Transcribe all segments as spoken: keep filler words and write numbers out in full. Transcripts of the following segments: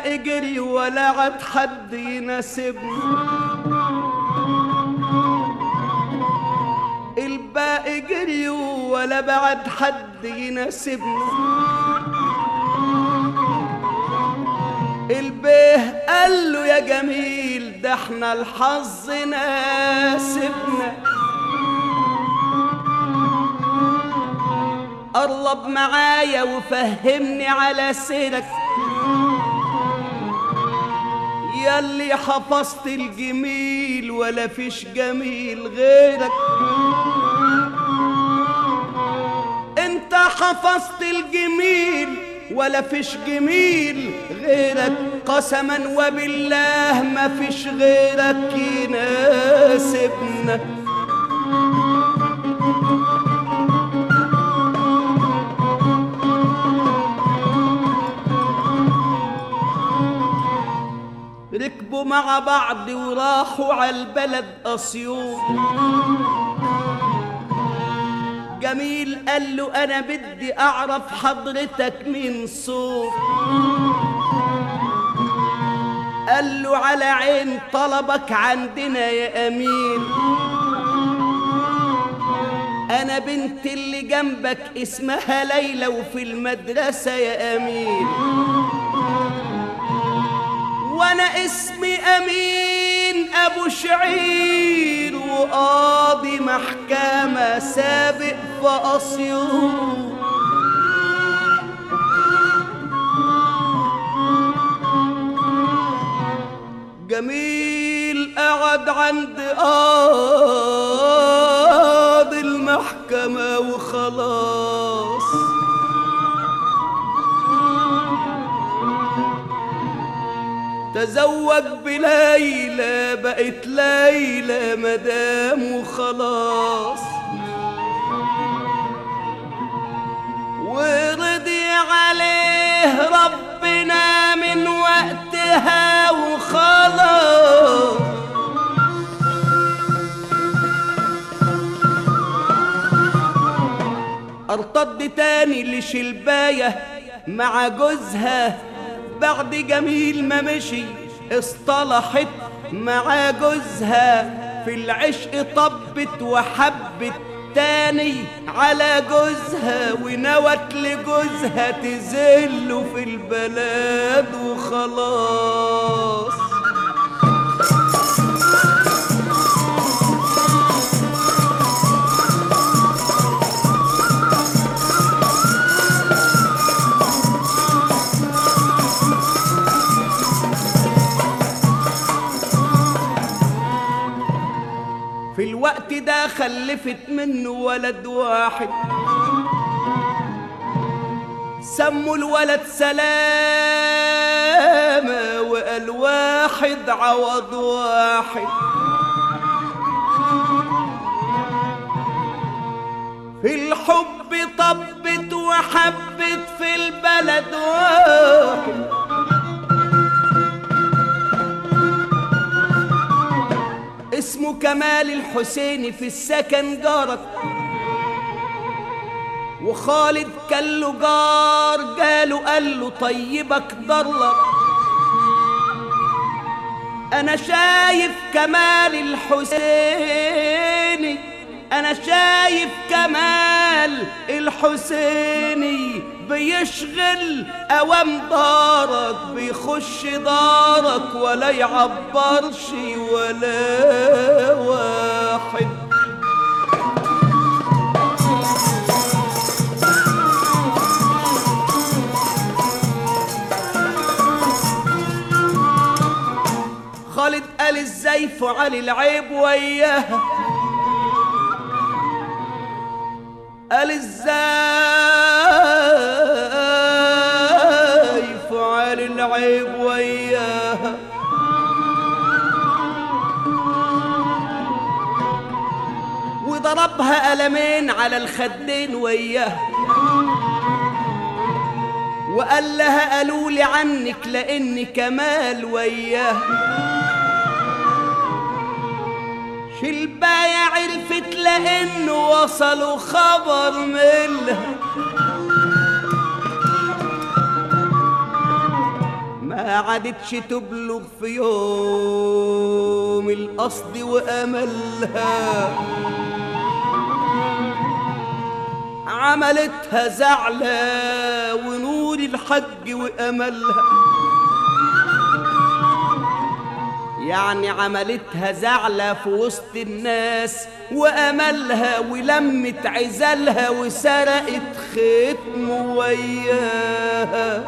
الباقي جري ولا عاد حد يناسبني، الباقي جري ولا بعد حد يناسبني. البيه قال له يا جميل ده احنا الحظ ناسبنا، قرب معايا وفهمني على سيرك ياللي حفظت الجميل ولا فيش جميل غيرك. انت حفظت الجميل ولا فيش جميل غيرك، قسما وبالله ما فيش غيرك يناسبنا. ركبوا مع بعض وراحوا على البلد أسيوط. جميل قال له أنا بدي أعرف حضرتك من صوت. قال له على عين طلبك عندنا يا أمين، أنا بنت اللي جنبك اسمها ليلى وفي المدرسة يا أمين، وانا اسمي امين ابو شعير وقاضي محكمة سابق في اسيوط. جميل قعد عند قاضي المحكمة وخلاص، تزوج بليلى بقت ليلى مدام وخلاص، ورضي عليه ربنا من وقتها وخلاص. ارتد تاني لشلباية مع جوزها بعد جميل ما مشي، اصطلحت مع جوزها في العشق، طبت وحبت تاني على جوزها، ونوت لجوزها تزله في البلد وخلاص. في الوقت ده خلفت منه ولد واحد، سموا الولد سلامة وقال واحد عوض واحد. في الحب طبت وحبت في البلد واحد، اسمه كمال الحسيني في السكن جارك، وخالد كان له جار جاله قال له طيبك ضرلك، انا شايف كمال الحسيني، انا شايف كمال الحسيني بيشغل اوام دارك، بيخش دارك ولا يعبرش ولا واحد. خالد قال ازاي فعل العيب وياها، قال ازاي فعل العيب وياها، وضربها قلمين على الخدين وياها، وقال لها قالوا لي عنك لاني كمال وياها. شلباية عرفت لانه وصلوا خبر منها، ما عادتش تبلغ في يوم القصد وأملها، عملتها زعلة ونور الحج وأملها، يعني عملتها زعلة في وسط الناس وأملها، ولمت عزلها وسرقت ختم وياها.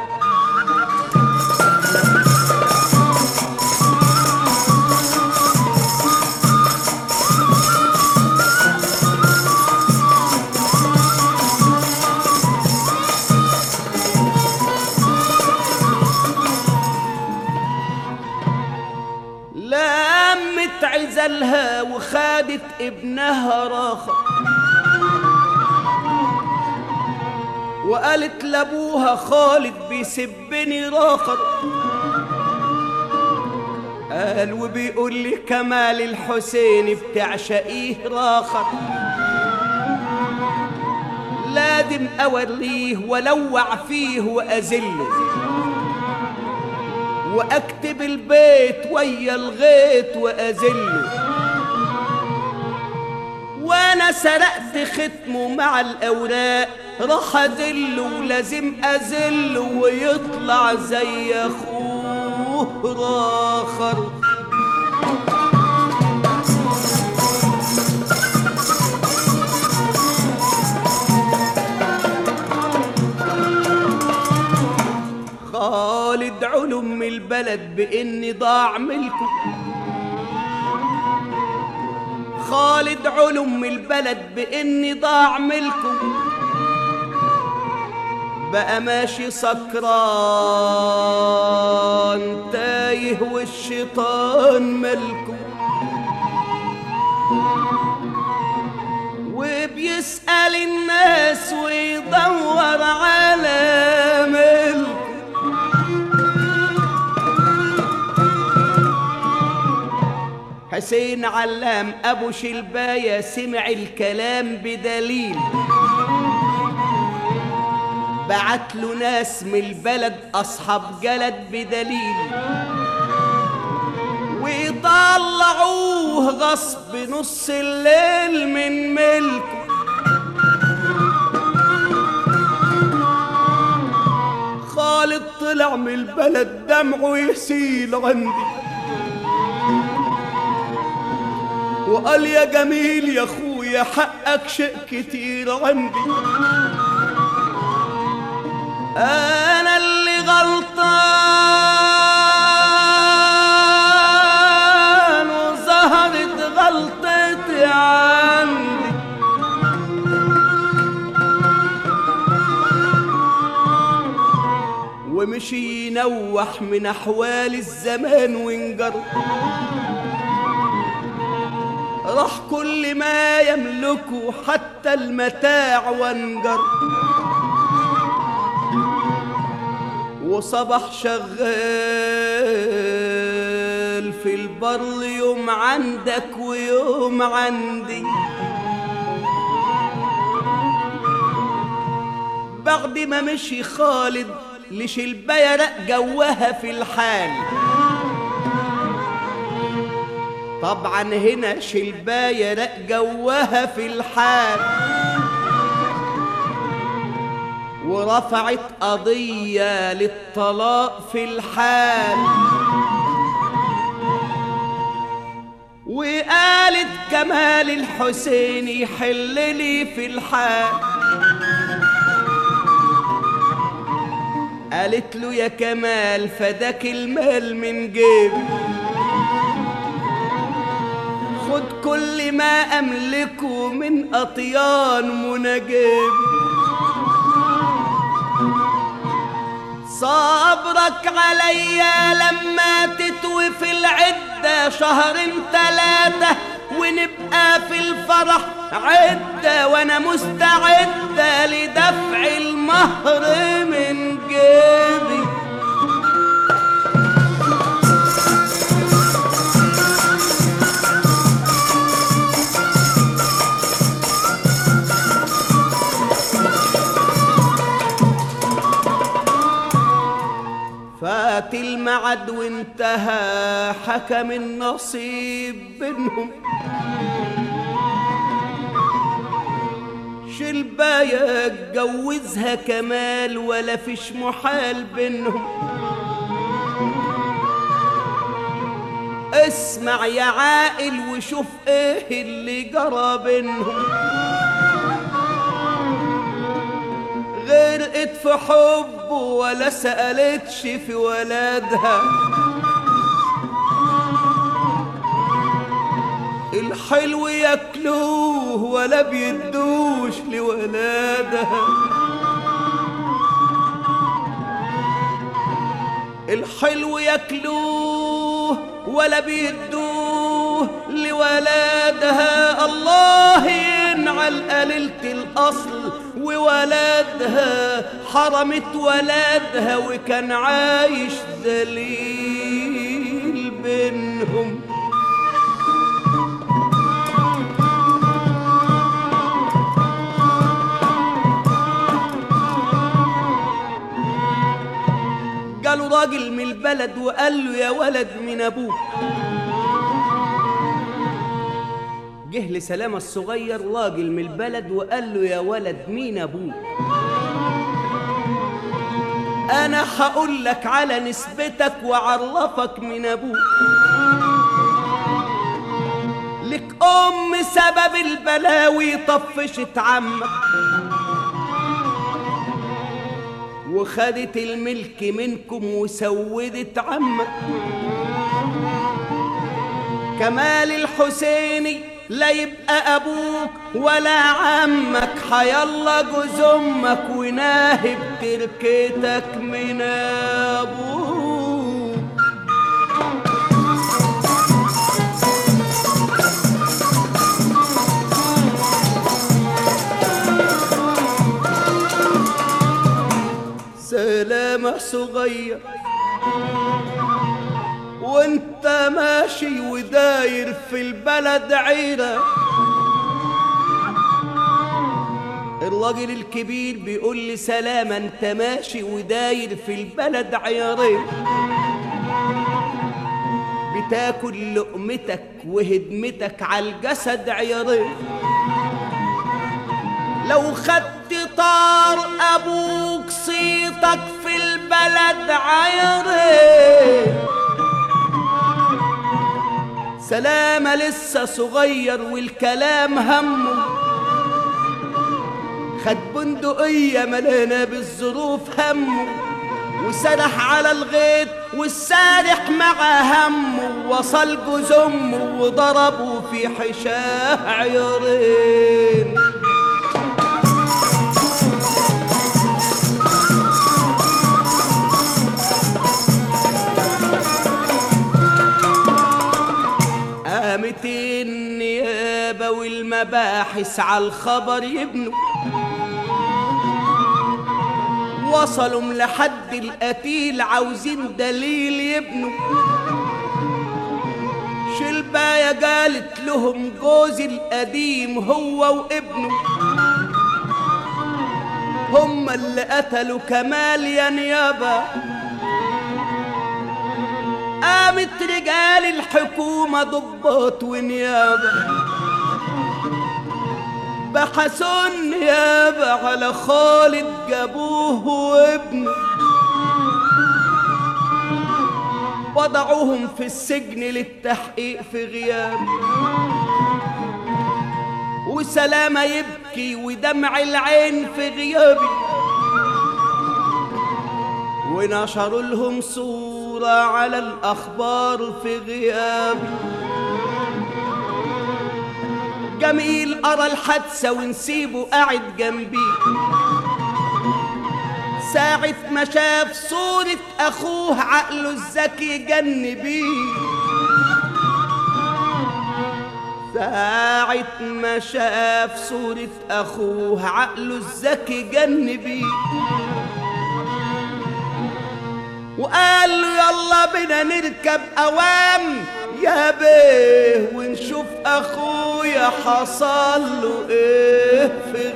لمت عزلها وخادت ابنها راخر، وقالت لابوها خالد بيسبني راخر، قال وبيقول لي كمال الحسين بتعشقيه راخر، لازم اوريه ولوع فيه واذله، واكتب البيت ويا الغيط واذله، وانا سرقت ختمه مع الاوراق راح اذله، ولازم اذله ويطلع زي اخوه راخر. خالد علم البلد بإني ضاع ملكه، خالد علم البلد بإني ضاع ملكه، بقى ماشي سكران تايه والشيطان ملكه، وبيسأل الناس ويدور على ملكه، حسين علام ابو شلباية سمع الكلام بدليل، بعت له ناس من البلد اصحاب جلد بدليل، ويطلعوه غصب نص الليل من ملكه، خالد طلع من البلد دمعه يسيل عندي، وقال يا جميل يا اخويا حقك شيء كتير عندي، انا اللي غلطان وظهرت غلطتي عندي، ومشي ينوح من احوال الزمان وانجر، راح كل ما يملكه حتى المتاع وانجر، وصبح شغال في البر يوم عندك ويوم عندي، بعد ما مشي خالد لشلباية رق جوها في الحال، طبعا هنا شلباية رق جوها في الحال، ورفعت قضية للطلاق في الحال، وقالت كمال الحسين يحل لي في الحال، قالت له يا كمال فداك المال من جيبي، خد كل ما أملكه من أطيان مناجيب، صبرك عليا لما تتوي في العدة شهرين تلاتة ونبقى في الفرح عدة، وانا مستعدة لدفع المهر من جيبي. فات المعد وانتهى حكم النصيب بينهم. شلباية اتجوزها كمال ولا فيش محال بينهم. اسمع يا عاقل وشوف ايه اللي جرى بينهم. غرقت في حبه ولا سألتش في ولادها. الحلو ياكلوه ولا بيدوش لولادها. الحلو ياكلوه ولا بيدوه لولادها. الله ينعل قليلة الأصل وولادها حرمت ولادها وكان عايش ذليل بينهم. قالوا راجل من البلد وقال له يا ولد من ابوك. جه لسلامة الصغير راجل من البلد وقال له يا ولد مين ابوك. انا هقول لك على نسبتك وعرفك من ابوك. لك ام سبب البلاوي طفشت عمك وخدت الملك منكم وسودت عمك. كمال الحسيني لا يبقى ابوك ولا عمك. حيالله جوز امك وناهب تركتك من ابوك. سلامة صغير وانت ماشي وداير في البلد عيرة. الراجل الكبير بيقول لي سلامة انت ماشي وداير في البلد عيارين. بتاكل لقمتك وهدمتك على الجسد عيارين. لو خدت طار ابوك صيتك في البلد عيرين. سلامة لسه صغير والكلام همه. خد بندقية ملانة بالظروف همه وسرح على الغيط والسارح مع همه. وصل جوز امه وضربه في حشاه عيرين. قامت النيابة والمباحث على الخبر يبنوا. وصلوا لحد القتيل عاوزين دليل يبنوا. شلباية قالت لهم جوزي القديم هو وابنه هم اللي قتلوا كمال يا نيابة. قامت رجال الحكومة ضباط ونيابة بحثوا النيابة على خالد جابوه وابنه. وضعوهم في السجن للتحقيق في غياب. وسلامة يبكي ودمع العين في غيابي. ونشروا لهم صورة على الأخبار في غيابي. جميل أرى الحادثة ونسيبه قاعد جنبي. ساعة ما شاف صورة أخوه عقله الذكي جن بيه. ساعة ما شاف صورة أخوه عقله الذكي جن بيه. وقال له يلا بينا نركب أوام يا بيه ونشوف أخويا حصل له إيه في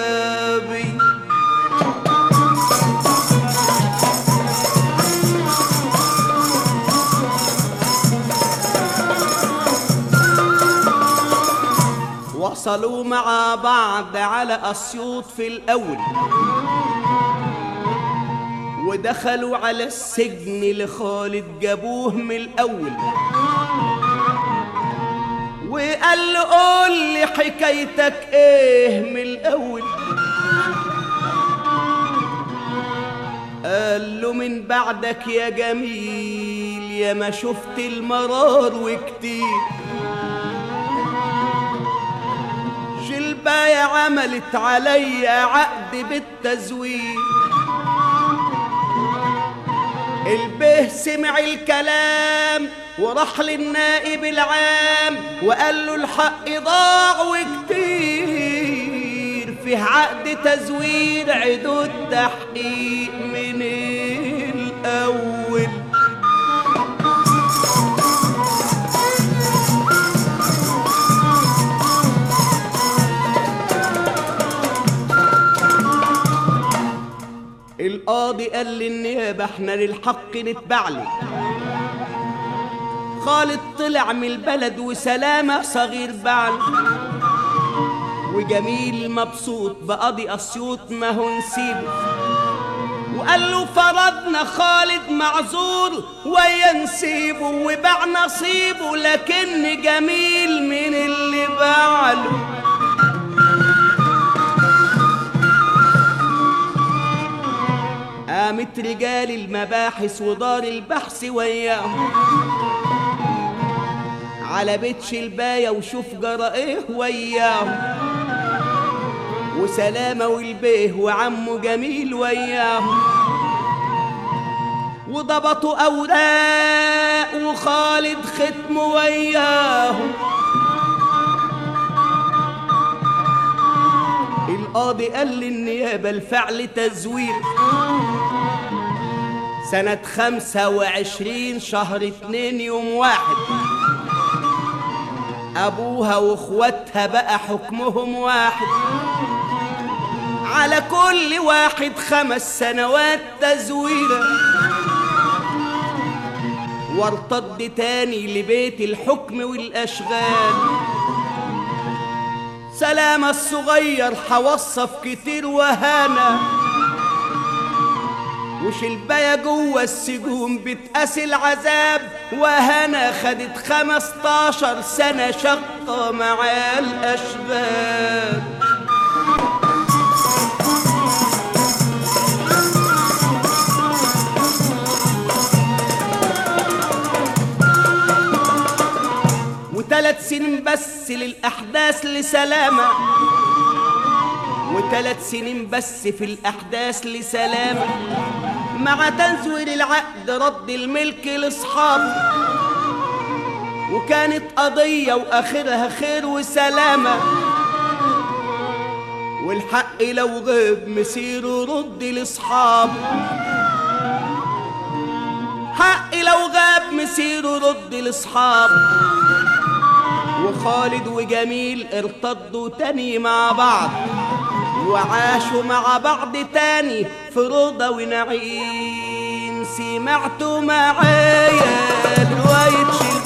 غيابي. وصلوا مع بعض على أسيوط في الأول، ودخلوا على السجن لخالد جابوه من الأول، وقال له قول لي حكايتك ايه من الأول. قال له من بعدك يا جميل يا ما شفت المرار وكتير، جلباية عملت علي عقد بالتزوير. البيه سمع الكلام وراح للنائب العام وقال له الحق ضاع وكتير، فيه عقد تزوير عيدوا التحقيق من الأول. القاضي قال للنيابة احنا للحق نتبعلي. خالد طلع من البلد وسلامة صغير بعل، وجميل مبسوط بقاضي أسيوط ما هو نسيبه، وقال له فرضنا خالد معذور ويا نسيبه وباع نصيبه، لكن جميل من اللي بعله. قامت رجال المباحث ودار البحث وياهم على بيت شلباية وشوف جرى ايه وياهم، وسلامة والبيه وعمه جميل وياهم، وضبطوا أوراق وخالد ختم وياهم. القاضي قال للنيابة الفعل تزوير سنة خمسة وعشرين شهر اتنين يوم واحد، أبوها وإخواتها بقى حكمهم واحد، على كل واحد خمس سنوات تزويرة. وارتد تاني لبيت الحكم والأشغال. سلامة الصغير حوصف كتير وهانا، وشلباية جوه السجون بتقاسي العذاب، وهنا خدت خمستاشر سنة شقة مع الأشغال. وثلاث سنين بس للأحداث لسلامة، وثلاث سنين بس في الأحداث لسلامة، مع تزوير العقد رد الملك لأصحابه. وكانت قضية وآخرها خير وسلامة، والحق لو غاب مسيره رد لأصحابه. حق لو غاب مسيره رد لأصحابه. وخالد وجميل ارتضوا تاني مع بعض، وعاشوا مع بعض تاني في رضا ونعيم. سمعتوا معايا رواية